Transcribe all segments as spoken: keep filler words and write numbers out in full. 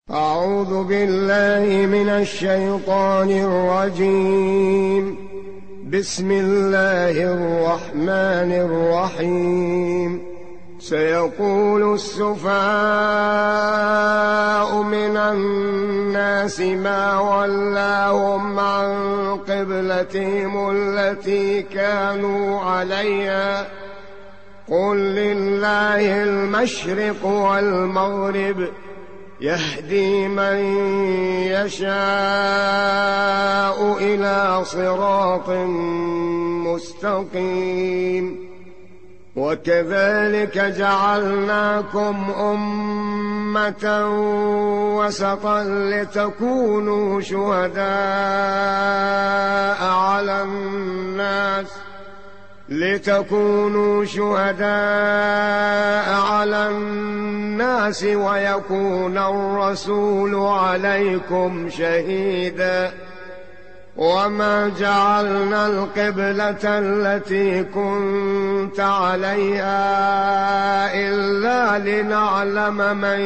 أعوذ بالله من الشيطان الرجيم. بسم الله الرحمن الرحيم. سيقول السفهاء من الناس ما ولاهم عن قبلتهم التي كانوا عليها قل لله المشرق والمغرب يهدي من يشاء إلى صراط مستقيم. وكذلك جعلناكم أمة وسطا لتكونوا شهداء على الناس لتكونوا شهداء على الناس ويكون الرسول عليكم شهيدا. وما جعلنا القبلة التي كنت عليها إلا لنعلم من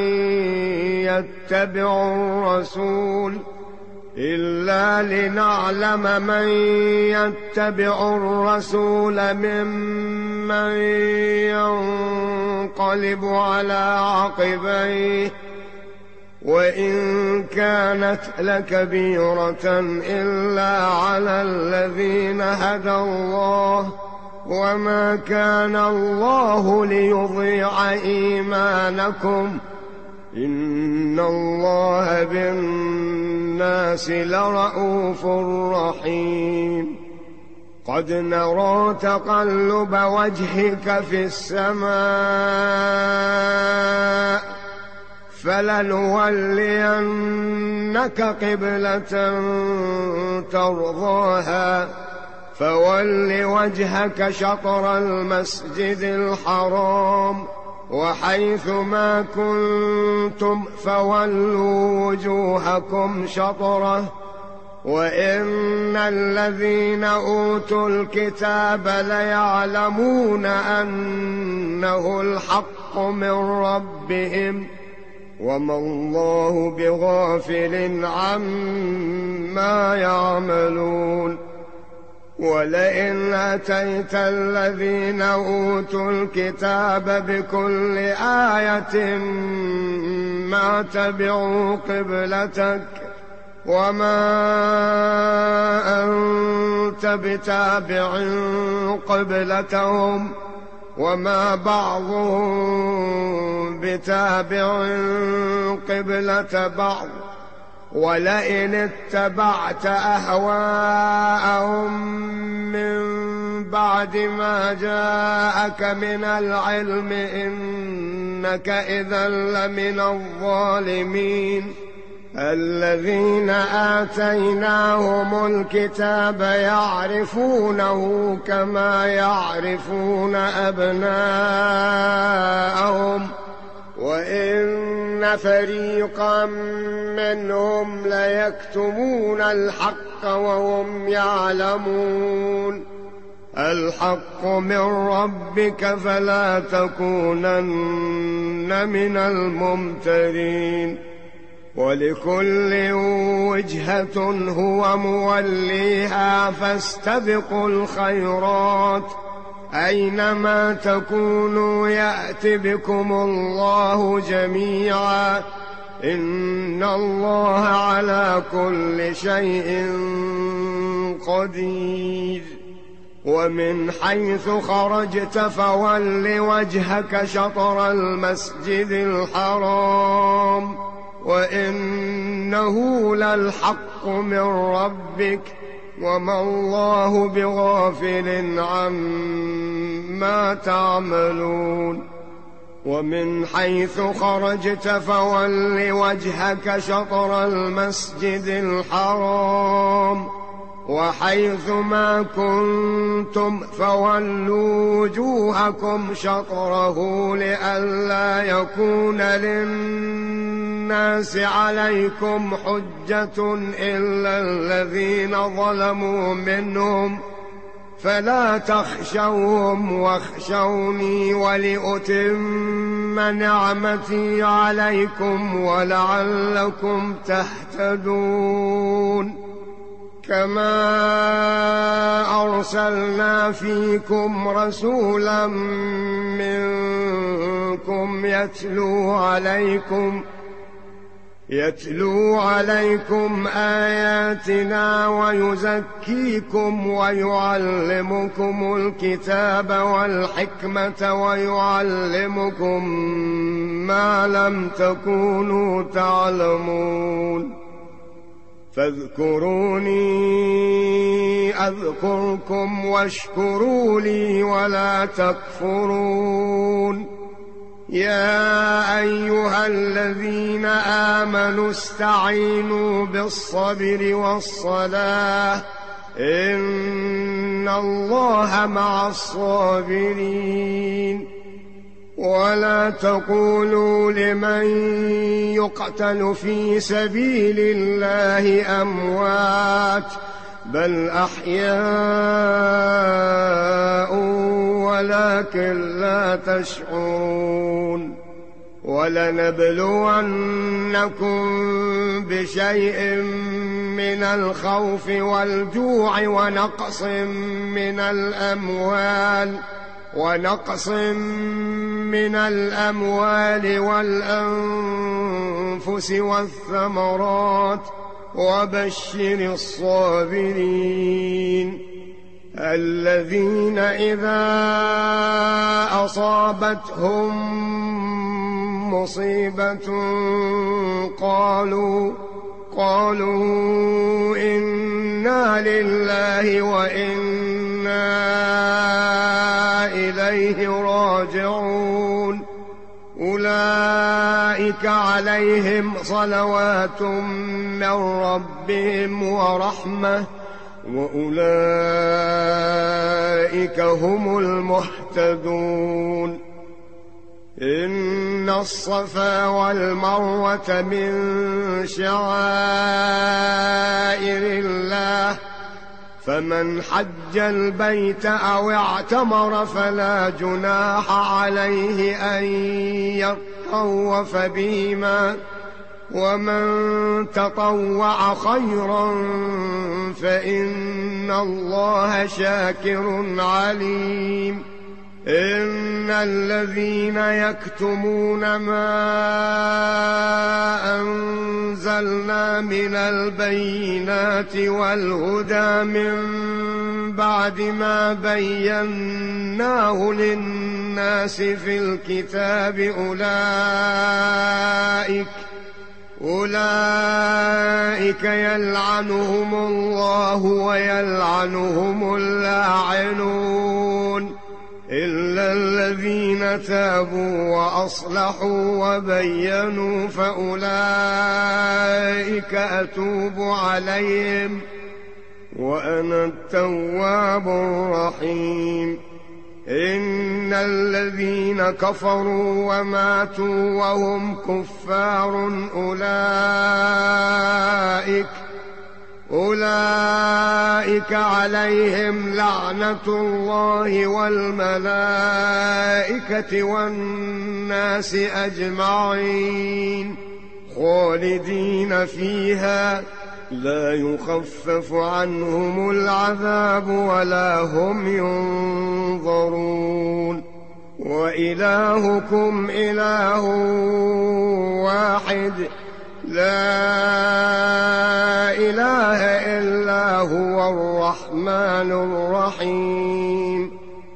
يتبع الرسول إلا لنعلم من يتبع الرسول ممن ينقلب على عقبيه وإن كانت لكبيرة إلا على الذين هدى الله وما كان الله ليضيع إيمانكم إن الله بالناس لرءوف رحيم. قد نرى تقلب وجهك في السماء فلنولينك قبلة ترضاها فول وجهك شطر المسجد الحرام وحيث ما كنتم فولوا وجوهكم شطره وإن الذين أوتوا الكتاب ليعلمون أنه الحق من ربهم وما الله بغافل عما يعملون. ولئن أتيت الذين أوتوا الكتاب بكل آية ما تبعوا قبلتك وما أنت بتابع قبلتهم وما بعضهم بتابع قبلة بعض ولئن اتبعت أهواءهم من بعد ما جاءك من العلم إنك إذا لمن الظالمين. الذين آتيناهم الكتاب يعرفونه كما يعرفون أبناءهم وإن فريقا منهم ليكتمون الحق وهم يعلمون. الحق من ربك فلا تكونن من الممترين. ولكل وجهة هو موليها فاستبقوا الخيرات أينما تكونوا يأت بكم الله جميعا إن الله على كل شيء قدير. ومن حيث خرجت فول وجهك شطر المسجد الحرام وإنه للحق من ربك وما الله بغافل عما تعملون. ومن حيث خرجت فول وجهك شطر المسجد الحرام وحيث ما كنتم فولوا وجوهكم شطره لئلا يكون للناس عليكم حجة إلا الذين ظلموا منهم فلا تخشوهم واخشوني ولأتم نعمتي عليكم ولعلكم تهتدون. كما أرسلنا فيكم رسولا منكم يتلو عليكم يتلو عليكم آياتنا ويزكيكم ويعلمكم الكتاب والحكمة ويعلمكم ما لم تكونوا تعلمون. فاذكروني أذكركم واشكروا لي ولا تكفرون. يا أيها الذين آمنوا استعينوا بالصبر والصلاة إن الله مع الصابرين. ولا تقولوا لمن يقتل في سبيل الله أموات بل أحياء ولكن لا تشعرون. ولنبلونكم بشيء من الخوف والجوع ونقص من الأموال ونقص من الأموال والأنفس والثمرات وبشر الصابرين الذين إذا أصابتهم مصيبة قالوا قالوا إنا لله وإنا إليه راجعون. أولئك عليهم صلوات من ربهم ورحمة وأولئك هم المهتدون. إن الصفا والمروة من شعائر الله فمن حج البيت أو اعتمر فلا جناح عليه أن يطوف بهما ومن تطوع خيرا فإن الله شاكر عليم. إن الذين يكتمون ما أنزلنا من البينات والهدى من بعد ما بيناه للناس في الكتاب أولئك أولئك يلعنهم الله ويلعنهم اللاعنون إلا الذين تابوا وأصلحوا وبينوا فأولئك أتوب عليهم وأنا التواب الرحيم. إن الذين كفروا وماتوا وهم كفار أولئك أولئك عليهم لعنة الله والملائكة والناس أجمعين خالدين فيها لا يخفف عنهم العذاب ولا هم ينظرون. وإلهكم إله واحد لا إله إلا هو الرحمن الرحيم.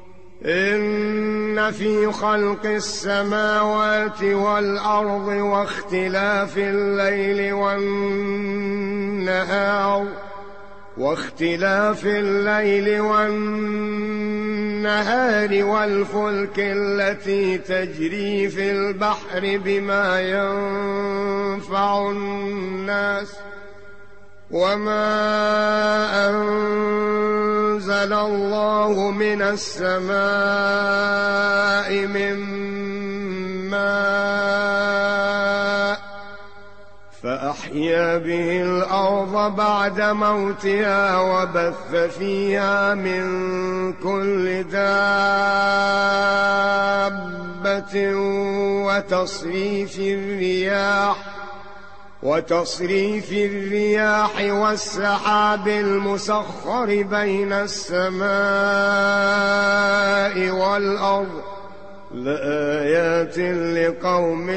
إن في خلق السماوات والأرض واختلاف الليل والنهار واختلاف الليل والنهار والفلك التي تجري في البحر بما ينفع الناس وما أنزل الله من السماء من ماء فأحيا به الأرض بعد موتها وبث فيها من كل دابة وتصريف الرياح وتصريف الرياح والسحاب المسخر بين السماء والأرض لآيات لقوم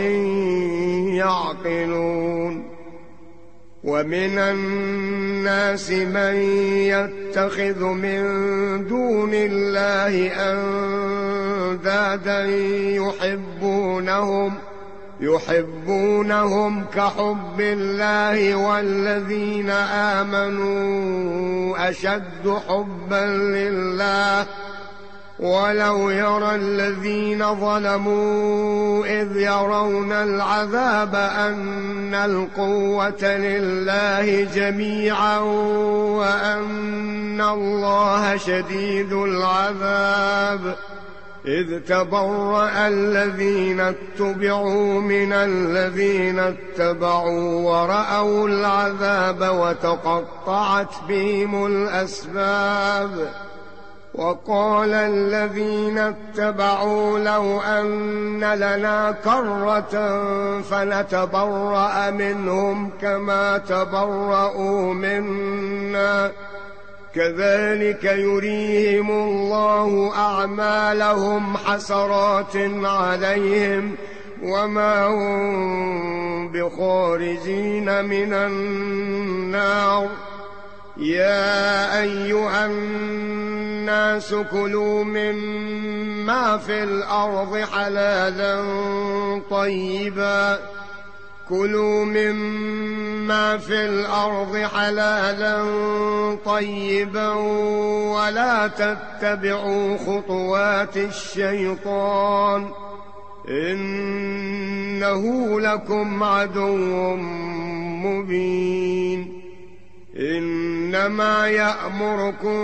يعقلون. ومن الناس من يتخذ من دون الله أندادا يحبونهم يحبونهم كحب الله والذين آمنوا أشد حبا لله ولو يرى الذين ظلموا إذ يرون العذاب أن القوة لله جميعا وأن الله شديد العذاب إذ تبرأ الذين اتبعوا من الذين اتبعوا ورأوا العذاب وتقطعت بهم الأسباب. وقال الذين اتبعوا لو أن لنا كرة فنتبرأ منهم كما تبرأوا منا كذلك يريهم الله أعمالهم حسرات عليهم وما هم بخارجين من النار. يا أيها الناس كلوا مما في الأرض حلالا طيبا كلوا مما في الأرض حلالا طيبا ولا تتبعوا خطوات الشيطان إنه لكم عدو مبين. إنما يأمركم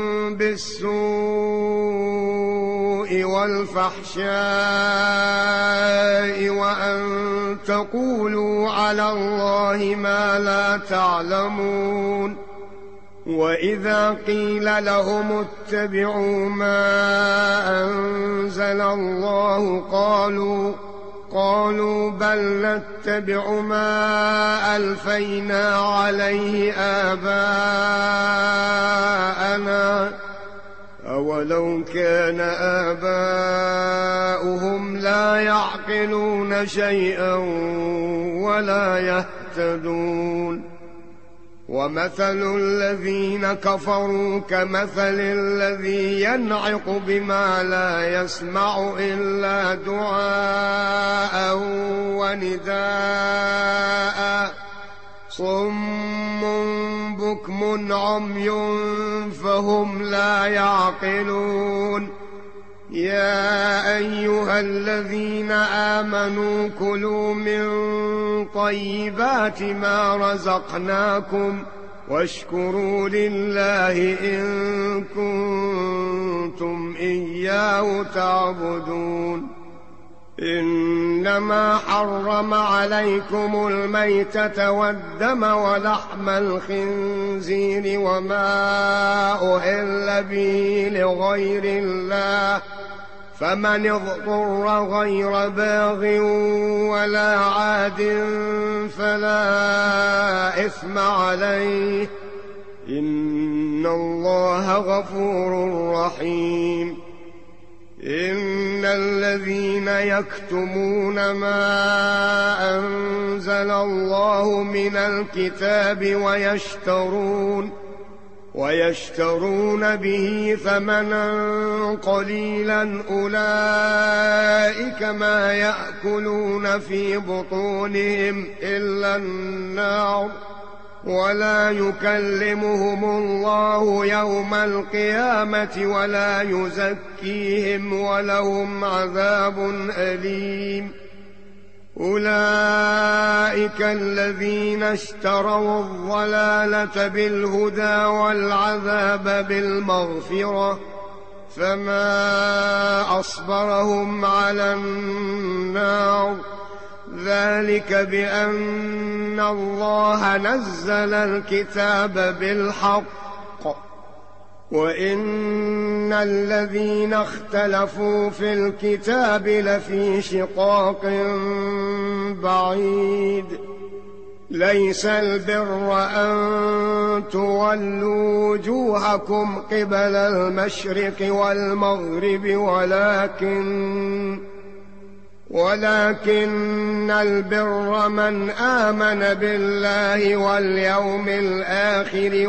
بالسوء والفحشاء وأن تقولوا على الله ما لا تعلمون. وإذا قيل لهم اتبعوا ما أنزل الله قالوا قالوا بل نتبع ما ألفينا عليه آباءنا أولو كان آباؤهم لا يعقلون شيئا ولا يهتدون. ومثل الذين كفروا كمثل الذي ينعق بما لا يسمع إلا دعاء ونداء صم بكم عمي فهم لا يعقلون. يا أيها الذين آمنوا كلوا من طيبات ما رزقناكم واشكروا لله إن كنتم إياه تعبدون. إنما حرم عليكم الميتة والدم ولحم الخنزير وما أهل به لغير الله فمن اضطر غير باغ ولا عاد فلا إثم عليه إن الله غفور رحيم. إن الذين يكتمون ما أنزل الله من الكتاب ويشترون ويشترون به ثمنا قليلا أولئك ما يأكلون في بطونهم إلا النار ولا يكلمهم الله يوم القيامة ولا يزكيهم ولهم عذاب أليم. أولئك الذين اشتروا الضلالة بالهدى والعذاب بالمغفرة فما أصبرهم على النار ذلك بأن الله نزل الكتاب بالحق وإن الذين اختلفوا في الكتاب لفي شقاق بعيد ليس البر أن تولوا وجوهكم قبل المشرق والمغرب ولكن ولكن البر من آمن بالله واليوم الآخر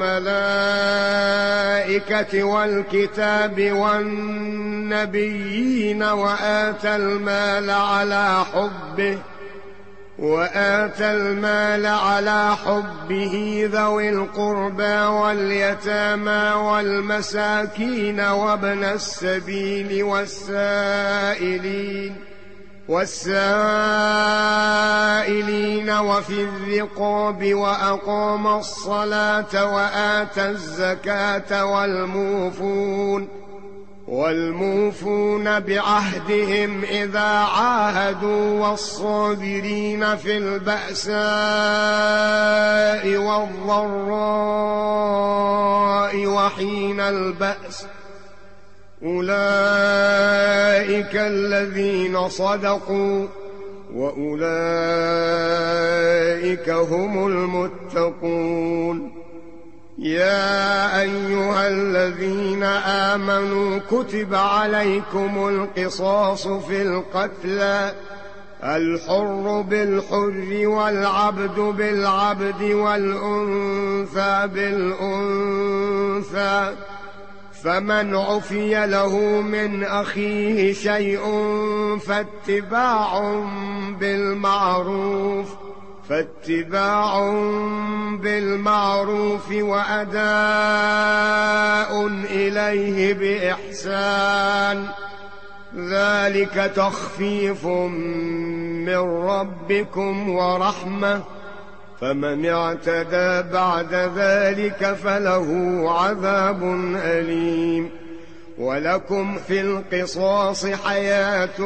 والملائكة والكتاب والنبيين وآتى المال على حبه وآتى المال على حبه ذوي القربى واليتامى والمساكين وابن السبيل والسائلين والسائلين وفي الرقاب وأقام الصلاة وآتى الزكاة والموفون والموفون بعهدهم إذا عاهدوا والصابرين في البأساء والضراء وحين البأس أولئك الذين صدقوا وأولئك هم المتقون. يا أيها الذين آمنوا كتب عليكم القصاص في القتلى الحر بالحر والعبد بالعبد والأنثى بالأنثى فمن عفي له من أخيه شيء فاتباع بالمعروف فاتباع بالمعروف وأداء إليه بإحسان ذلك تخفيف من ربكم ورحمة فمن اعتدى بعد ذلك فله عذاب أليم. ولكم في القصاص حياة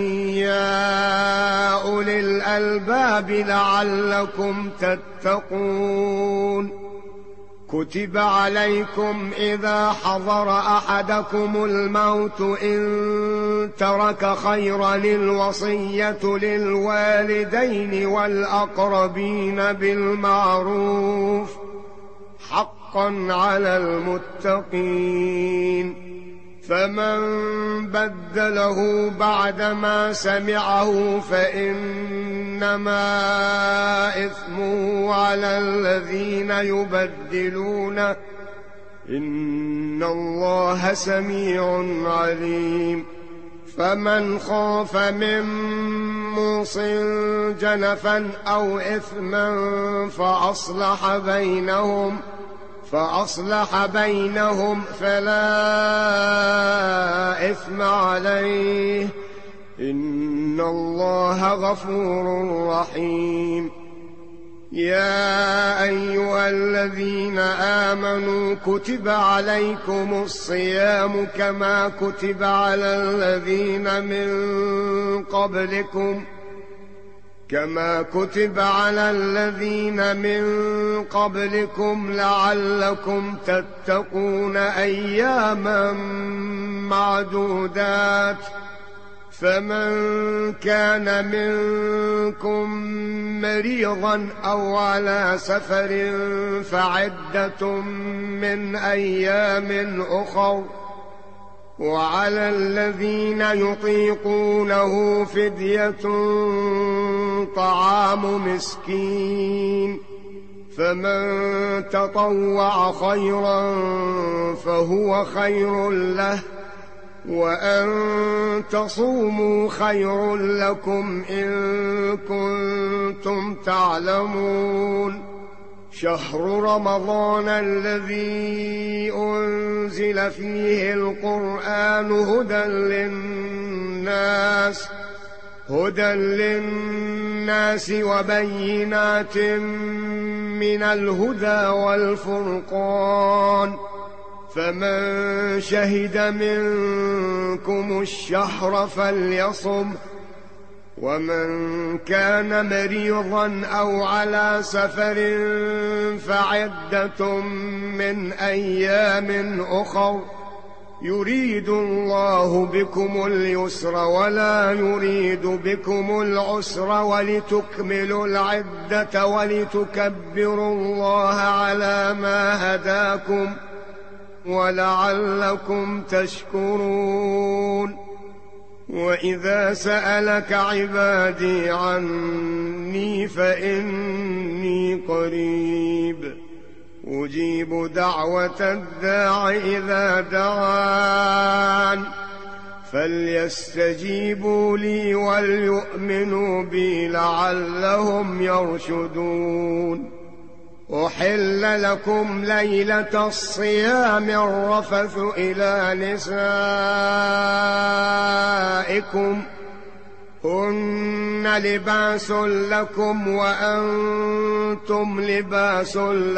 يا أولي الألباب لعلكم تتقون. كتب عليكم إذا حضر أحدكم الموت إن ترك خيرا الوصية للوالدين والأقربين بالمعروف حقا على المتقين. فمن بدله بعدما سمعه فإنما إثمه على الذين يبدلونه إن الله سميع عليم. فمن خاف من موص جنفا أو إثما فأصلح بينهم فأصلح بينهم فلا إثم عليه إن الله غفور رحيم. يا أيها الذين آمنوا كتب عليكم الصيام كما كتب على الذين من قبلكم كما كتب على الذين من قبلكم لعلكم تتقون أياما معدودات. فمن كان منكم مريضا أو على سفر فعدة من أيام أخر وعلى الذين يطيقونه فدية طعام مسكين فمن تطوع خيرا فهو خير له وأن تصوموا خير لكم إن كنتم تعلمون. شهر رمضان الذي أنزل فيه القرآن هدى للناس هدى للناس وبينات من الهدى والفرقان فمن شهد منكم الشهر فليصم ومن كان مريضا أو على سفر فعدة من أيام أخر يريد الله بكم اليسر ولا يريد بكم العسر ولتكملوا العدة ولتكبروا الله على ما هداكم ولعلكم تشكرون. وإذا سألك عبادي عني فإني قريب أجيب دعوة الداع إذا دعان فليستجيبوا لي وليؤمنوا بي لعلهم يرشدون. أحل لكم ليلة الصيام الرفث إلى نسائكم هن لباس لكم وأنتم لباس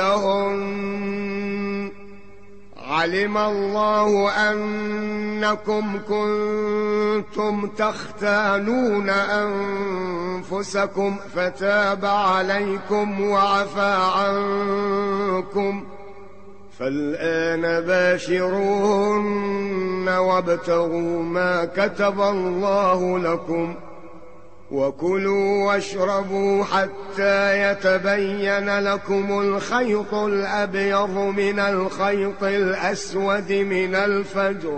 لهن علم الله أنكم كنتم تختانون أنفسكم فتاب عليكم وعفى عنكم فالآن باشروهن وابتغوا ما كتب الله لكم وكلوا واشربوا حتى يتبين لكم الخيط الأبيض من الخيط الأسود من الفجر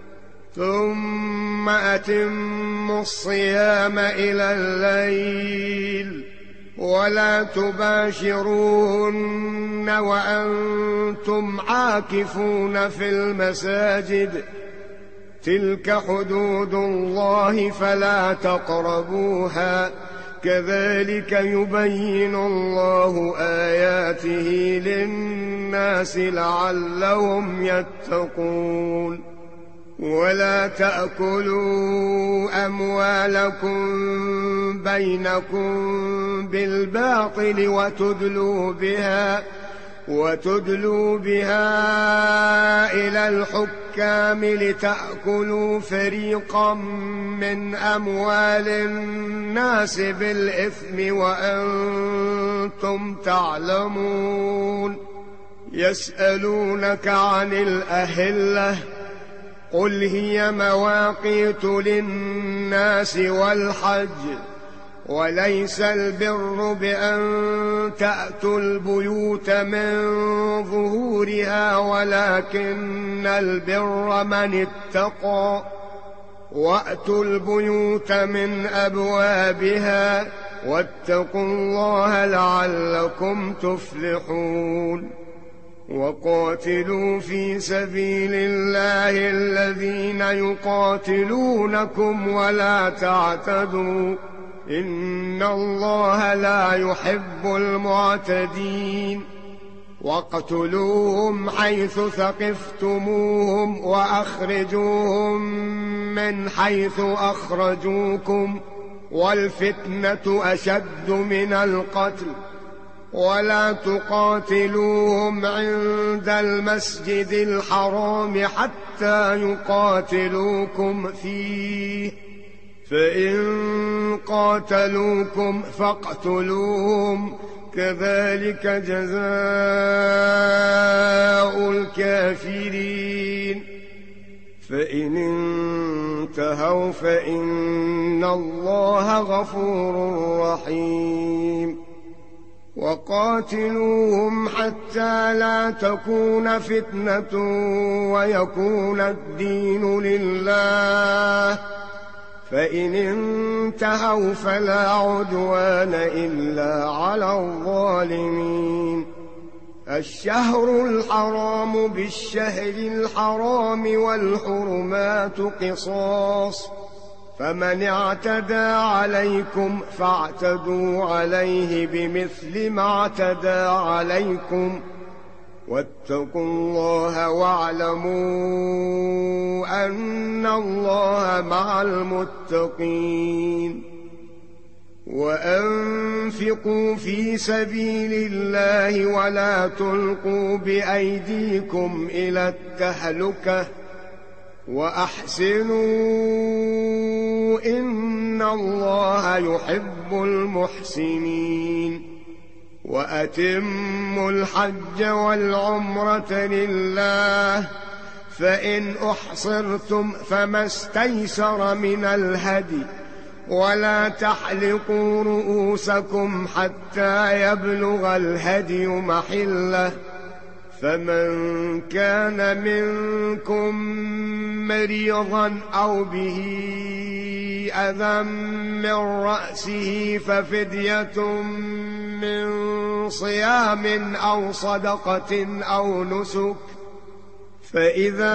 ثم أتموا الصيام إلى الليل ولا تباشروهن وأنتم عاكفون في المساجد تلك حدود الله فلا تقربوها كذلك يبين الله آياته للناس لعلهم يتقون. ولا تأكلوا أموالكم بينكم بالباطل وتدلوا بها وتدلوا بها إلى الحكام لتأكلوا فريقا من أموال الناس بالإثم وأنتم تعلمون. يسألونك عن الأهلة قل هي مواقيت للناس والحج وليس البر بأن تأتوا البيوت من ظهورها ولكن البر من اتقى وأتوا البيوت من أبوابها واتقوا الله لعلكم تفلحون. وقاتلوا في سبيل الله الذين يقاتلونكم ولا تعتدوا إن الله لا يحب المعتدين. واقتلوهم حيث ثقفتموهم وأخرجوهم من حيث أخرجوكم والفتنة أشد من القتل ولا تقاتلوهم عند المسجد الحرام حتى يقاتلوكم فيه فإن قاتلوكم فاقتلوهم كذلك جزاء الكافرين. فإن انتهوا فإن الله غفور رحيم. وقاتلوهم حتى لا تكون فتنة ويكون الدين لله فإن انتهوا فلا عدوان إلا على الظالمين. الشهر الحرام بالشهر الحرام والحرمات قصاص فمن اعتدى عليكم فاعتدوا عليه بمثل ما اعتدى عليكم واتقوا الله واعلموا أن الله مع المتقين. وأنفقوا في سبيل الله ولا تلقوا بأيديكم إلى التهلكة وأحسنوا إن الله يحب المحسنين وأتموا الحج والعمرة لله فإن أحصرتم فما استيسر من الهدي ولا تحلقوا رؤوسكم حتى يبلغ الهدي محله فمن كان منكم مريضا أو به أذى من رأسه ففدية من صيام أو صدقة أو نسك فإذا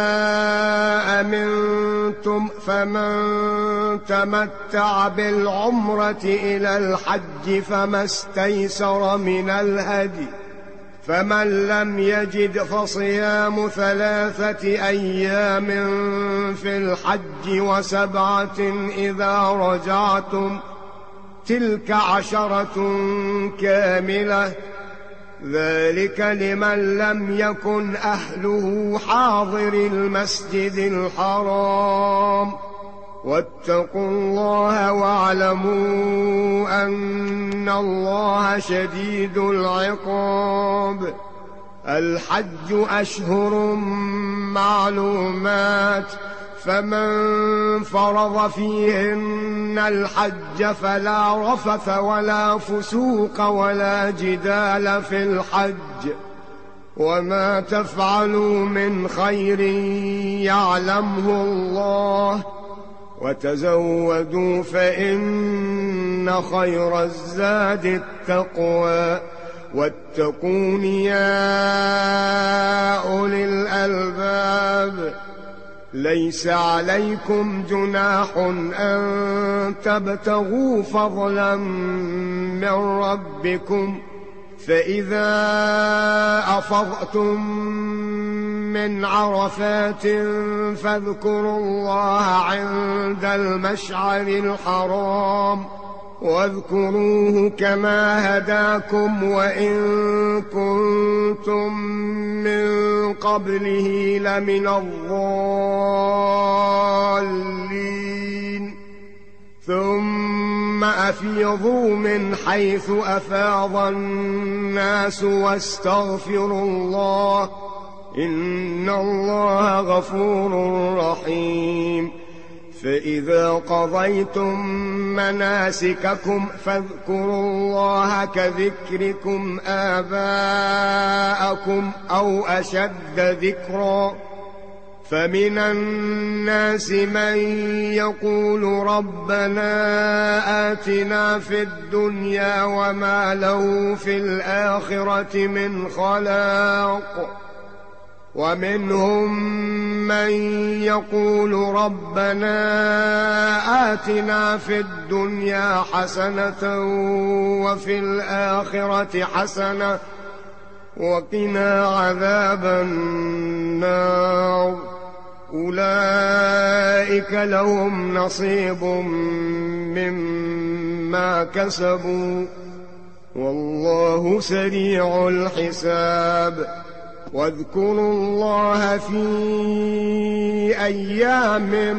أمنتم فمن تمتع بالعمرة إلى الحج فما استيسر من الهدي فمن لم يجد فصيام ثلاثة أيام في الحج وسبعة إذا رجعتم تلك عشرة كاملة ذلك لمن لم يكن أهله حاضر المسجد الحرام واتقوا الله واعلموا أن الله شديد العقاب الحج أشهر معلومات فمن فرض فيهن الحج فلا رفث ولا فسوق ولا جدال في الحج وما تفعلوا من خير يعلمه الله وتزودوا فإن خير الزاد التقوى واتقون يا أولي الألباب ليس عليكم جناح أن تبتغوا فضلا من ربكم فإذا أفضتم من عرفات فاذكروا الله عند المشعر الحرام واذكروه كما هداكم وإن كنتم من قبله لمن الضالين ثم أفيضوا من حيث أفاض الناس واستغفروا الله إن الله غفور رحيم فإذا قضيتم مناسككم فاذكروا الله كذكركم آباءكم أو أشد ذكرا فمن الناس من يقول ربنا آتنا في الدنيا وما له في الآخرة من خلاق ومنهم من يقول ربنا آتنا في الدنيا حسنة وفي الآخرة حسنة وقنا عذاب النار أولئك لهم نصيب مما كسبوا والله سريع الحساب واذكروا الله في أيام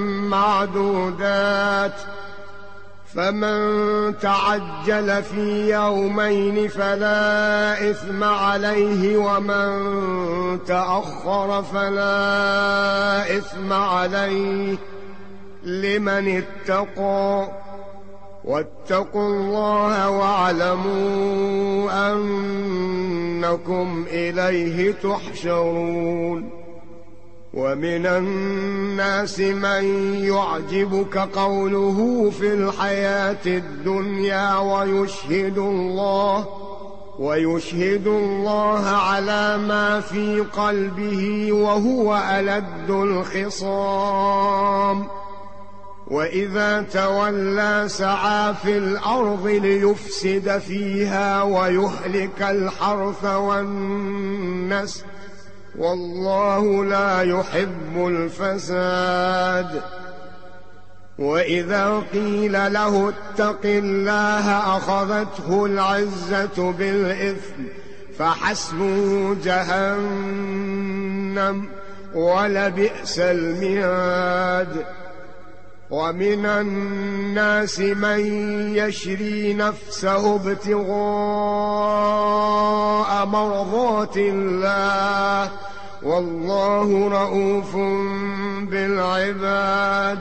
معدودات فمن تعجل في يومين فلا إثم عليه ومن تأخر فلا إثم عليه لمن اتقى واتقوا الله واعلموا أنكم إليه تحشرون ومن الناس من يعجبك قوله في الحياة الدنيا ويشهد الله ويشهد الله على ما في قلبه وهو ألد الخصام وإذا تولى سعى في الأرض ليفسد فيها ويهلك الحرث والنسل والله لا يحب الفساد وإذا قيل له اتق الله أخذته العزة بالإثم فحسبه جهنم ولبئس المهاد. ومن الناس من يشري نفسه ابتغاء مرضات الله والله رءوف بالعباد.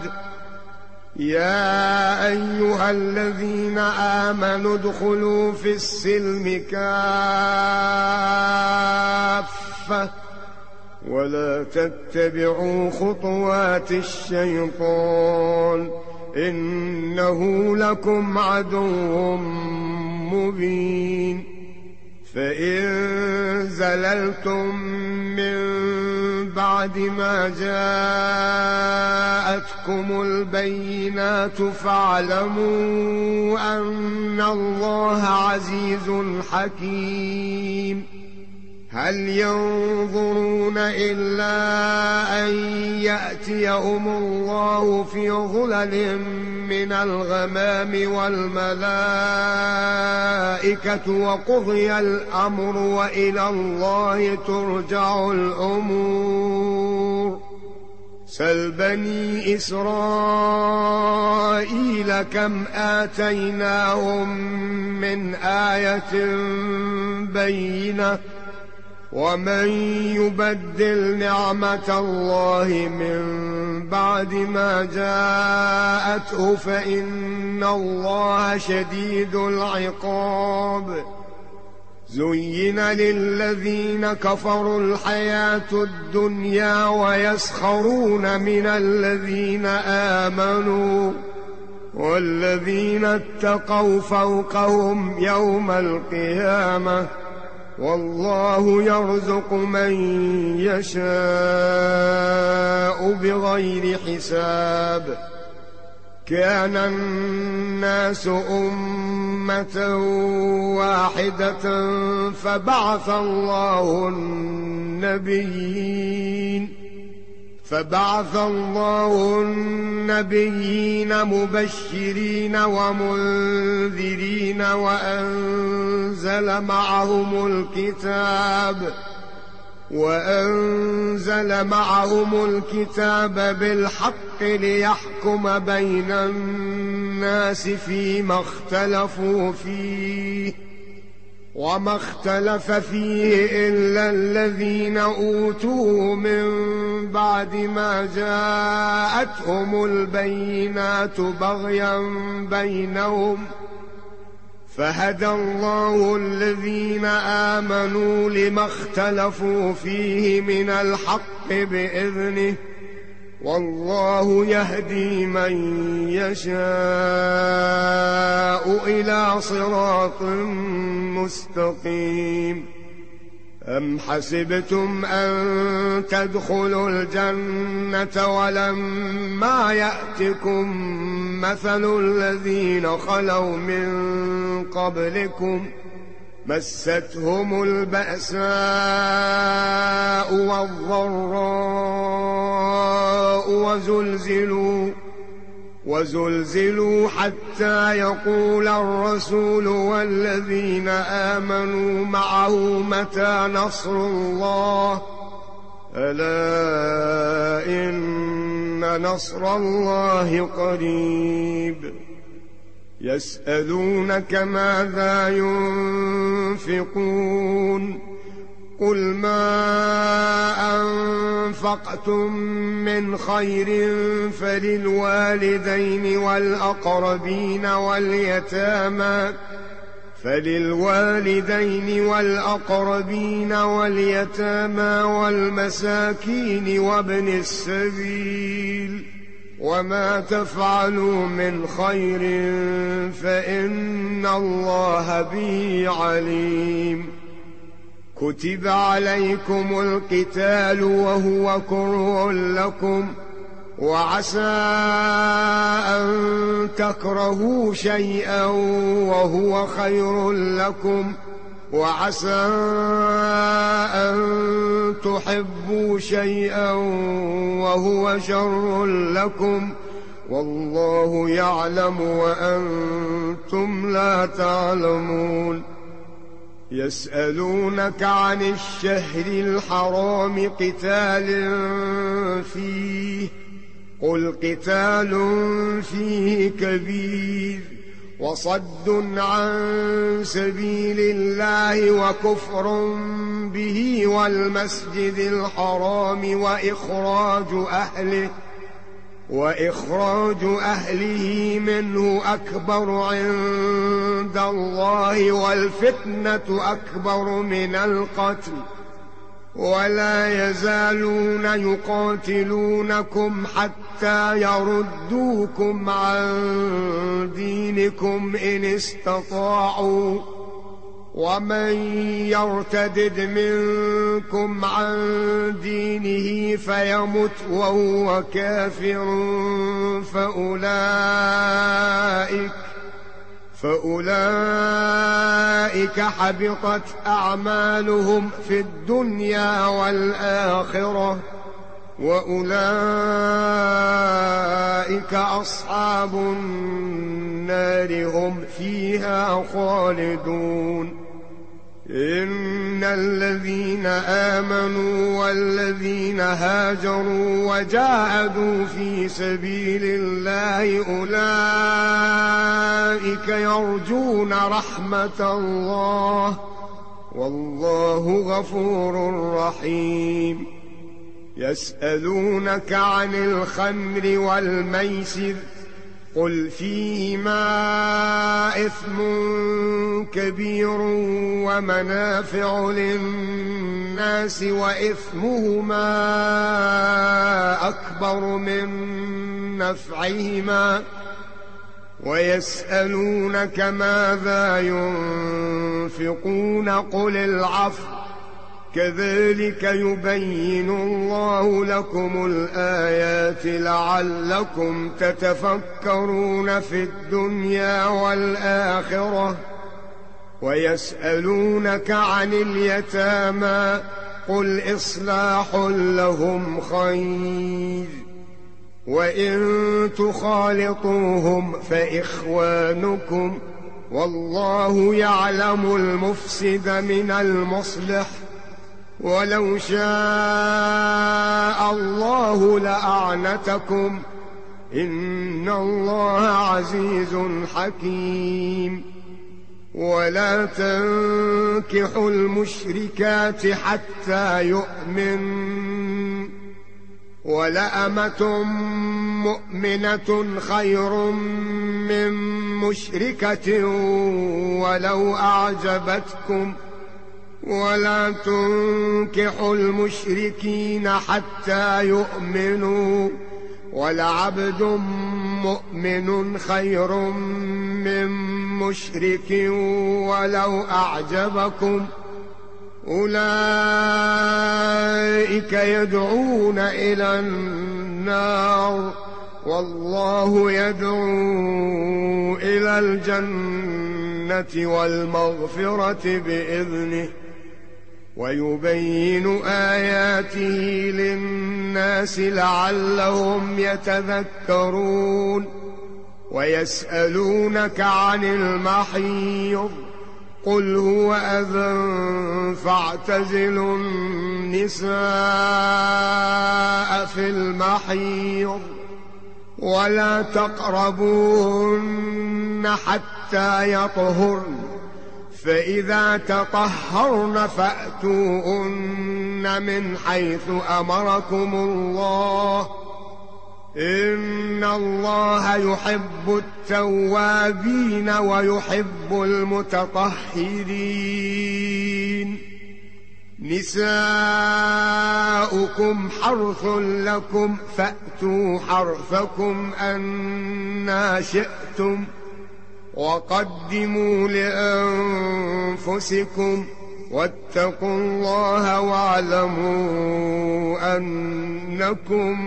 يا أيها الذين آمنوا ادخلوا في السلم كافة ولا تتبعوا خطوات الشيطان إنه لكم عدو مبين. فإن زللتم من بعد ما جاءتكم البينات فاعلموا أن الله عزيز حكيم. هل ينظرون إلا أن يأتيهم الله في ظلل من الغمام والملائكة وقضي الأمر وإلى الله ترجع الأمور. سل بني إسرائيل كم آتيناهم من آية بينة ومن يبدل نعمة الله من بعد ما جاءته فإن الله شديد العقاب. زين للذين كفروا الحياة الدنيا ويسخرون من الذين آمنوا والذين اتقوا فوقهم يوم القيامة والله يرزق من يشاء بغير حساب. كان الناس أمة واحدة فبعث الله النبيين فبعث الله النبيين مبشرين ومنذرين وأنزل معهم الكتاب وأنزل معهم الكتاب بالحق ليحكم بين الناس فيما اختلفوا فيه وما اختلف فيه إلا الذين أوتوه من بعد ما جاءتهم البينات بغيا بينهم فهدى الله الذين آمنوا لما اختلفوا فيه من الحق بإذنه والله يهدي من يشاء إلى صراط مستقيم. أم حسبتم أن تدخلوا الجنة ولما يأتكم مثل الذين خلوا من قبلكم مستهم البأساء والضراء وزلزلوا وزلزلوا حتى يقول الرسول والذين آمنوا معه متى نصر الله ألا إن نصر الله قريب. يسألونك ماذا ينفقون قل ما أنفقتم من خير فللوالدين والأقربين واليتامى فللوالدين والأقربين واليتامى والمساكين وابن السبيل وما تفعلوا من خير فإن الله به عليم. كتب عليكم القتال وهو كره لكم وعسى أن تكرهوا شيئا وهو خير لكم وعسى أن تحبوا شيئا وهو شر لكم والله يعلم وأنتم لا تعلمون. يسألونك عن الشهر الحرام قتال فيه قل قتال فيه كبير وصد عن سبيل الله وكفر به والمسجد الحرام وإخراج أهله وإخراج أهله منه أكبر عند الله والفتنة أكبر من القتل ولا يزالون يقاتلونكم حتى يردوكم عن دينكم إن استطاعوا ومن يرتدد منكم عن دينه فيمت وهو كافر فأولئك فأولئك حبطت أعمالهم في الدنيا والآخرة وأولئك أصحاب النار هم فيها خالدون إن الذين آمنوا والذين هاجروا وجاهدوا في سبيل الله أولئك يرجون رحمة الله والله غفور رحيم يسألونك عن الخمر والميسر قل فيهما إثم كبير ومنافع للناس وإثمهما أكبر من نفعهما ويسألونك ماذا ينفقون قل العفو كذلك يبين الله لكم الآيات لعلكم تتفكرون في الدنيا والآخرة ويسألونك عن اليتامى قل إصلاح لهم خير وإن تخالطوهم فإخوانكم والله يعلم المفسد من المصلح ولو شاء الله لأعنتكم إن الله عزيز حكيم ولا تنكحوا المشركات حتى يؤمن ولأمة مؤمنة خير من مشركة ولو أعجبتكم ولا تنكحوا المشركين حتى يؤمنوا ولعبد مؤمن خير من مشرك ولو أعجبكم أولئك يدعون إلى النار والله يدعو إلى الجنة والمغفرة بإذنه ويبين آياته للناس لعلهم يتذكرون ويسألونك عن المحيض قل هو أذى فاعتزلوا النساء في المحيض ولا تقربوهن حتى يطهرن فإذا تطهرن فأتوهن من حيث أمركم الله إن الله يحب التوابين ويحب المتطهرين نساؤكم حرث لكم فأتوا حرثكم أنى شئتم وقدموا لأنفسكم واتقوا الله واعلموا أنكم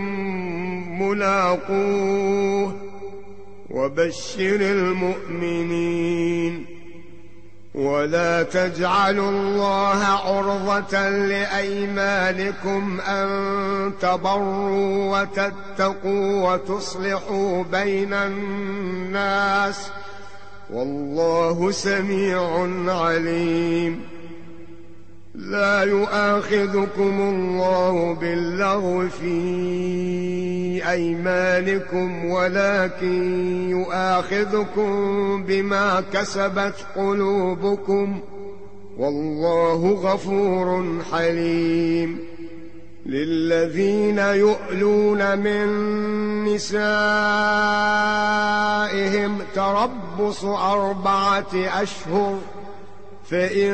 ملاقوه وبشر المؤمنين ولا تجعلوا الله عرضة لأيمانكم أن تبروا وتتقوا وتصلحوا بين الناس والله سميع عليم. لا يؤاخذكم الله باللغو في أيمانكم ولكن يؤاخذكم بما كسبت قلوبكم، والله غفور حليم. للذين يؤلون من نسائهم تربص أربعة أشهر، فإن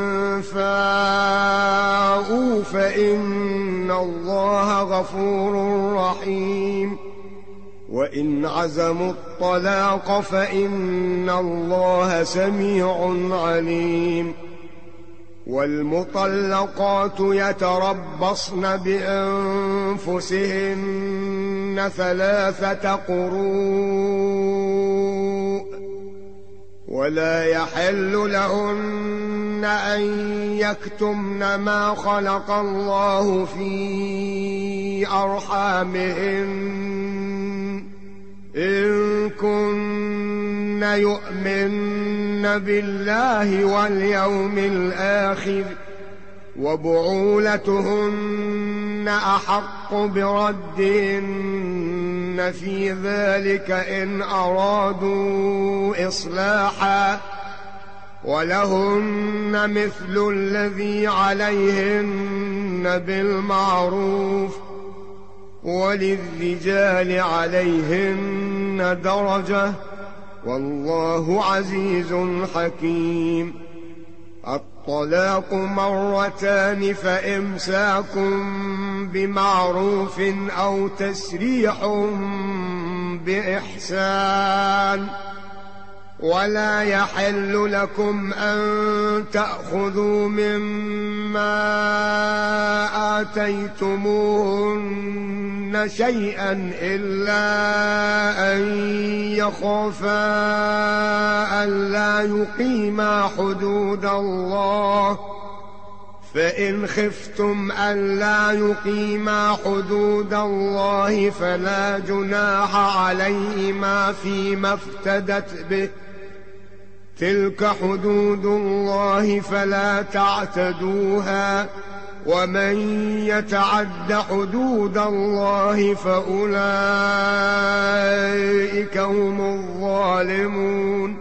فاءوا فإن الله غفور رحيم. وإن عزموا الطلاق فإن الله سميع عليم. والمطلقات يتربصن بأنفسهن ثلاثة قروء، ولا يحل لهن أن يكتمن ما خلق الله في أرحامهن إن كن يؤمن بالله واليوم الآخر، وبعولتهن أحق بردهن في ذلك إن أرادوا إصلاحا، ولهن مثل الذي عليهن بالمعروف، وللرجال عليهن درجة، والله عزيز حكيم. الطلاق مرتان، فإمساك بمعروف أو تسريح بإحسان. ولا يحل لكم أن تأخذوا مما آتيتموهن شيئا إلا أن يخافا ألا يقيما حدود الله، فإن خفتم ألا يقيما حدود الله فلا جناح عليهما فيما افتدت به، تلك حدود الله فلا تعتدوها، ومن يتعد حدود الله فأولئك هم الظالمون.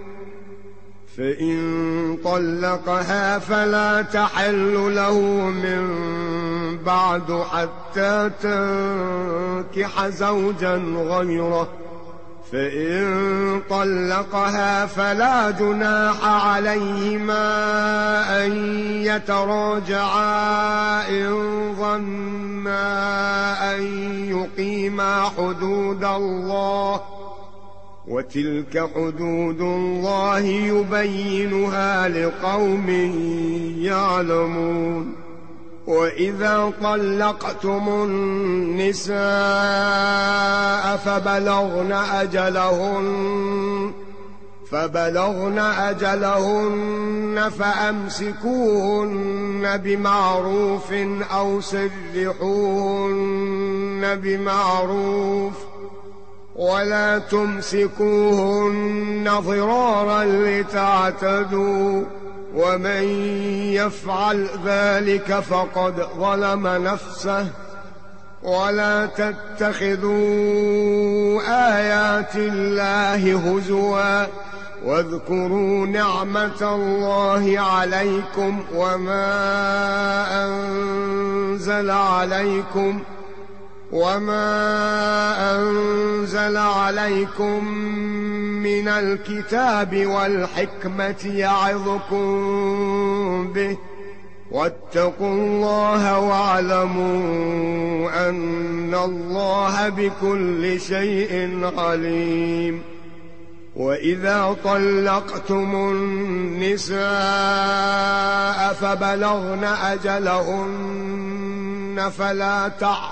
فإن طلقها فلا تحل له من بعد حتى تنكح زوجا غيره، فإن طلقها فلا جناح عليهما أن يتراجعا إن ظنا أن يقيما حدود الله، وتلك حدود الله يبينها لقوم يعلمون. وإذا طلقتم النساء فبلغن أجلهن فبلغن أجلهن فأمسكوهن بمعروف أو سرحوهن بمعروف، ولا تمسكوهن ضرارا لتعتدوا، ومن يفعل ذلك فقد ظلم نفسه. ولا تتخذوا آيات الله هزوا، واذكروا نعمة الله عليكم وما أنزل عليكم وما أنزل عليكم من الكتاب والحكمة يعظكم به، واتقوا الله واعلموا أن الله بكل شيء عليم. وإذا طلقتم النساء فبلغن أجلهن فلا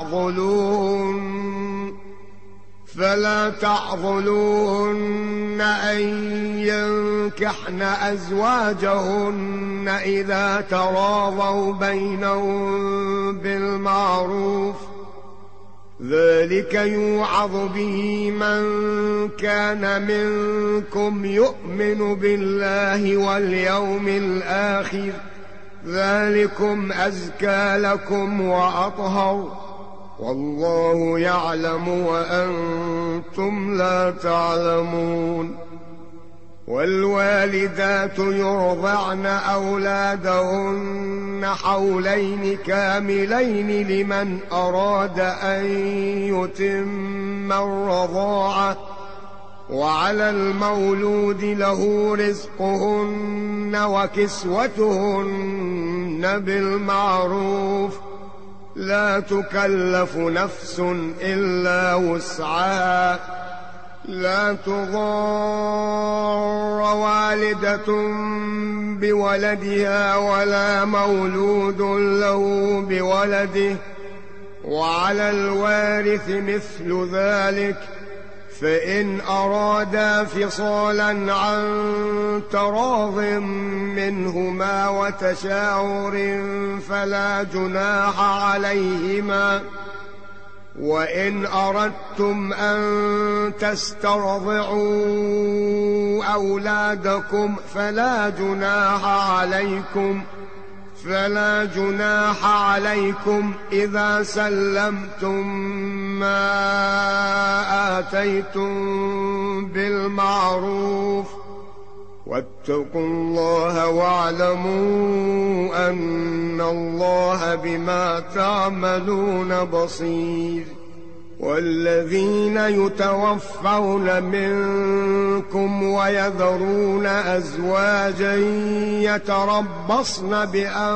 تعضلوهن فلا تعضلوهن أن ينكحن أزواجهن إذا تراضوا بينهم بالمعروف، ذلك يوعظ به من كان منكم يؤمن بالله واليوم الآخر، ذلكم أزكى لكم وأطهر، والله يعلم وأنتم لا تعلمون. والوالدات يرضعن أولادهن حولين كاملين لمن أراد أن يتم الرضاعة، وعلى المولود له رزقهن وكسوتهن بالمعروف، لا تكلف نفس إلا وسعها، لا تضار والدة بولدها ولا مولود له بولده، وعلى الوارث مثل ذلك، فإن أرادا فصالا عن تراض منهما وتشاور فلا جناح عليهما. وإن أردتم أن تسترضعوا أولادكم فلا جناح عليكم فلا جناح عليكم إذا سلمتم ما آتيتم بالمعروف، واتقوا الله واعلموا أن الله بما تعملون بصير. والذين يتوفون منكم ويذرون أزواجا يتربصن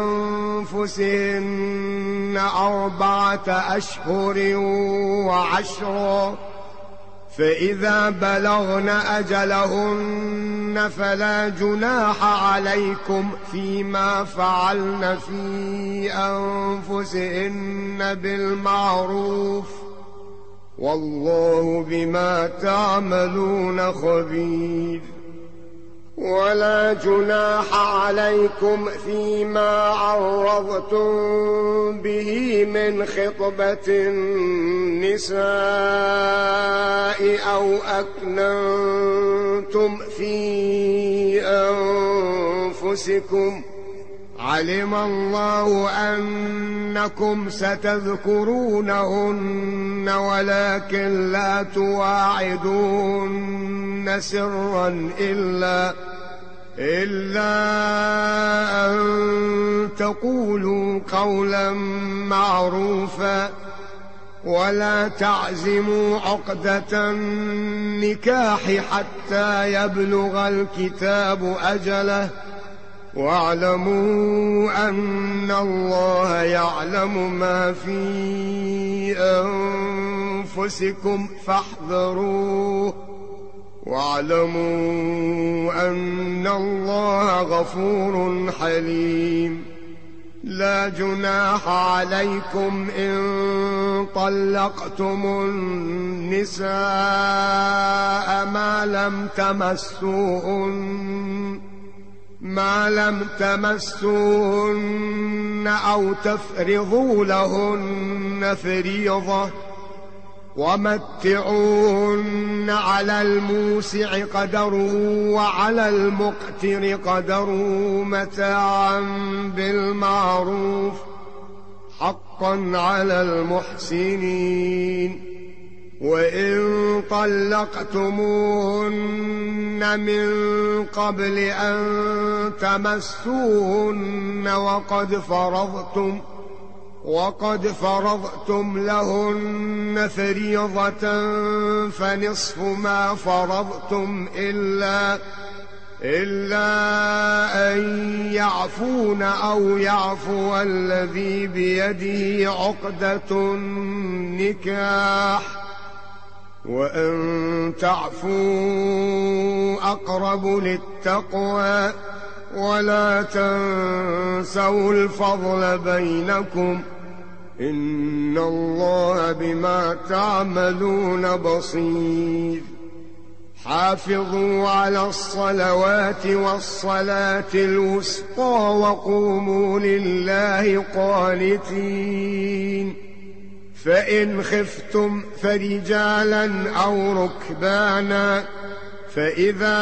بأنفسهن أربعة أشهر وعشرا، فإذا بلغن أجلهن فلا جناح عليكم فيما فعلن في أنفسهن بالمعروف، والله بما تعملون خبير. ولا جناح عليكم فيما عرضتم به من خطبة النساء أو أكننتم في أنفسكم، علم الله أنكم ستذكرونهن ولكن لا تواعدون سرا إلا إلا أن تقولوا قولا معروفا، ولا تعزموا عقدة النكاح حتى يبلغ الكتاب أجله، واعلموا أن الله يعلم ما في أنفسكم فاحذروه، واعلموا أن الله غفور حليم. لا جناح عليكم إن طلقتم النساء ما لم تمسوهن ما لم تمسوهن أو تفرضوا لهن فريضة، ومتعوهن على الموسع قدره وعلى المقتر قدره متاعا بالمعروف، حقا على المحسنين. وإن طلقتموهن من قبل أن تمسوهن وقد فرضتم وقد فرضتم لهن فريضة فنصف ما فرضتم إلا إلا أن يعفون أو يعفو الذي بيده عقدة النكاح، وأن تعفوا أقرب للتقوى، ولا تنسوا الفضل بينكم، إن الله بما تعملون بصير. حافظوا على الصلوات والصلاة الوسطى وقوموا لله قانتين، فإن خفتم فرجالا أو ركبانا فإذا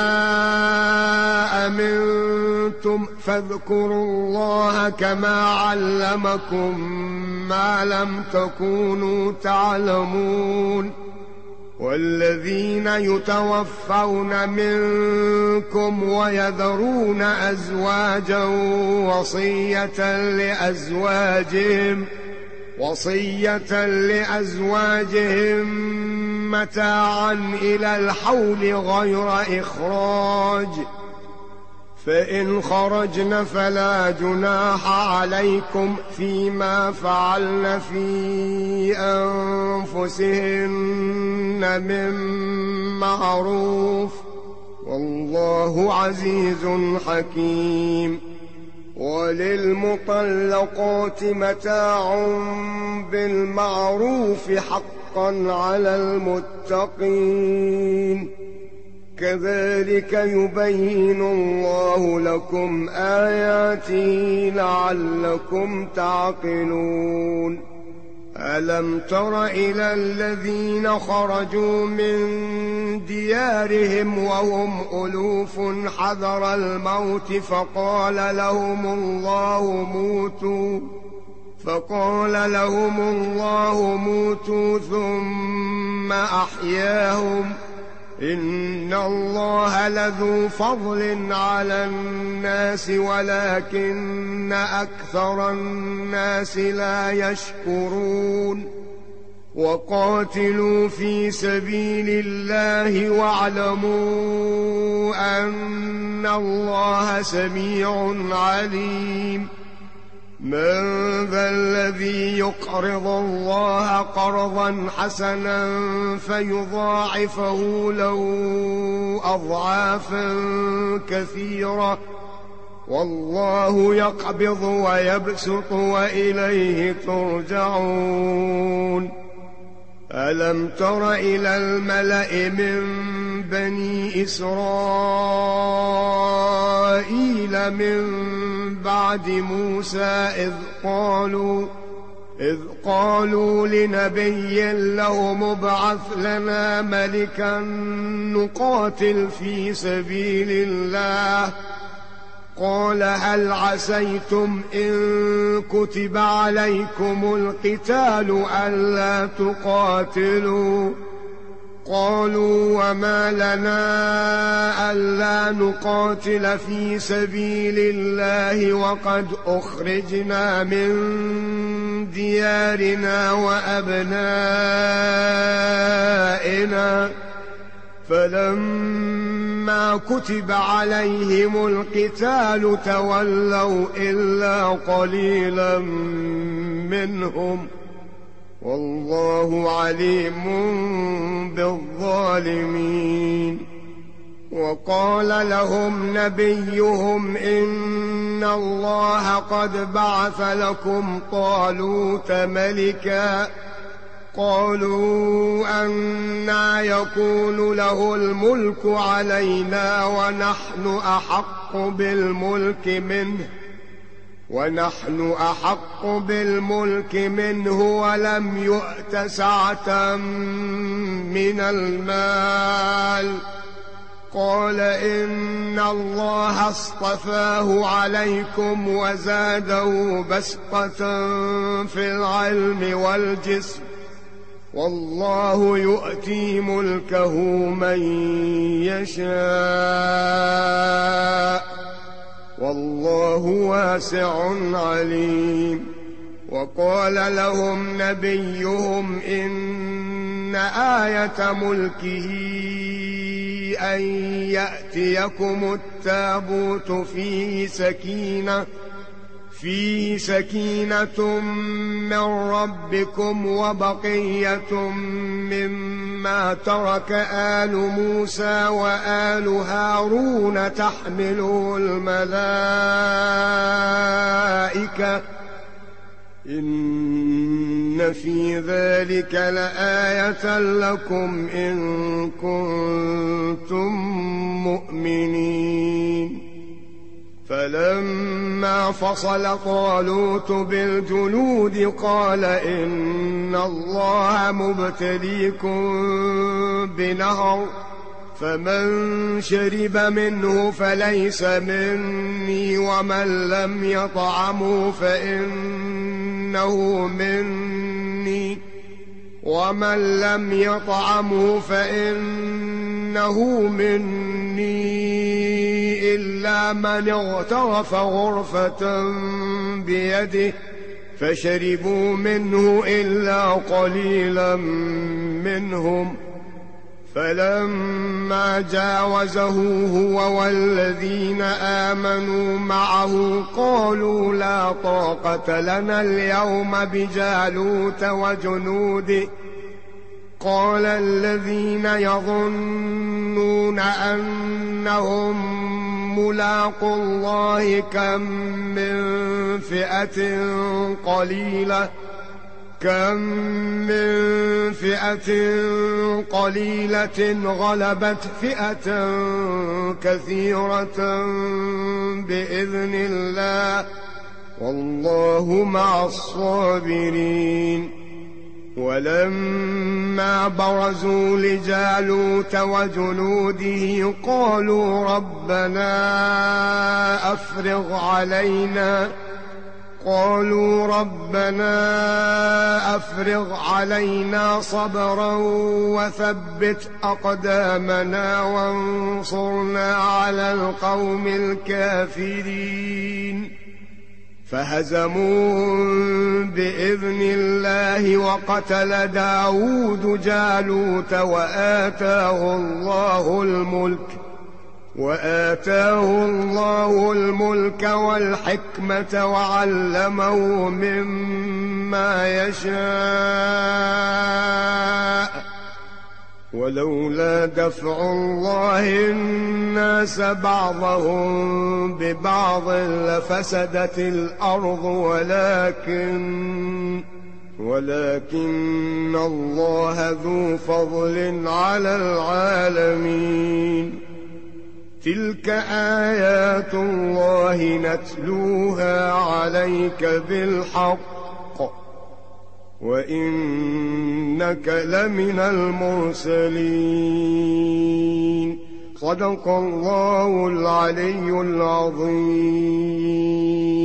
أمنتم فاذكروا الله كما علمكم ما لم تكونوا تعلمون. والذين يتوفون منكم ويذرون أزواجا وصية لأزواجهم وصية لأزواجهم متاعا إلى الحول غير إخراج، فإن خرجن فلا جناح عليكم فيما فعلن في أنفسهن من معروف، والله عزيز حكيم. وللمطلقات متاع بالمعروف حقا على المتقين، كذلك يبين الله لكم آياته لعلكم تعقلون. ألم تر إلى الذين خرجوا من ديارهم وهم ألوف حذر الموت فقال لهم الله موتوا فقال لهم الله موتوا ثم أحياهم، إن الله لذو فضل على الناس ولكن أكثر الناس لا يشكرون. وقاتلوا في سبيل الله واعلموا أن الله سميع عليم. من ذا الذي يقرض الله قرضا حسنا فيضاعفه له أضعافا كثيرة، والله يقبض ويبسط وإليه ترجعون. ألم تر إلى الملأ من بني إسرائيل من بعد موسى إذ قالوا إذ قالوا لنبي له مبعث لنا ملكا نقاتل في سبيل الله، قال هل عسيتم إن كتب عليكم القتال ألا تقاتلوا؟ قالوا وما لنا ألا نقاتل في سبيل الله وقد أخرجنا من ديارنا وأبنائنا، فلما كتب عليهم القتال تولوا إلا قليلا منهم، والله عليم بالظالمين. وقال لهم نبيهم إن الله قد بعث لكم طالوت ملكا، قالوا أنى يكون له الملك علينا ونحن أحق بالملك منه ونحن أحق بالملك منه ولم يؤت سعة من المال، قال إن الله اصطفاه عليكم وزاده بسطة في العلم والجسم، والله يؤتي ملكه من يشاء، والله واسع عليم. وقال لهم نبيهم إن آية ملكه أن يأتيكم التابوت فيه سكينة فيه سكينة من ربكم وبقية مما ترك آل موسى وآل هارون تحمله الملائكة، إن في ذلك لآية لكم إن كنتم مؤمنين. فلما فصل طالوت بالجنود قال إن الله مبتليكم بنهر فمن شرب منه فليس مني ومن لم يطعمه فإنه مني ومن لم يطعمه فإنه مني إلا من اغترف غرفة بيده فشربوا منه إلا قليلا منهم. فلما جاوزه هو والذين آمنوا معه قالوا لا طاقة لنا اليوم بجالوت وجنوده قال الذين يظنون أنهم ملاقو الله كم من فئة قليلة كم من فئة قليلة غلبت فئة كثيرة بإذن الله والله مع الصابرين. ولما برزوا لجالوت وجنوده قالوا ربنا أفرغ علينا قالوا ربنا أفرغ علينا صبرا وثبت أقدامنا وانصرنا على القوم الكافرين. فهزموهم بإذن الله وقتل داود جالوت وآتاه الله الملك وآتاه الله الملك والحكمة وعلمه مما يشاء ولولا دفع الله الناس بعضهم ببعض لفسدت الأرض ولكن ولكن الله ذو فضل على العالمين. تلك آيات الله نتلوها عليك بالحق وإنك لمن المرسلين. صدق الله العلي العظيم.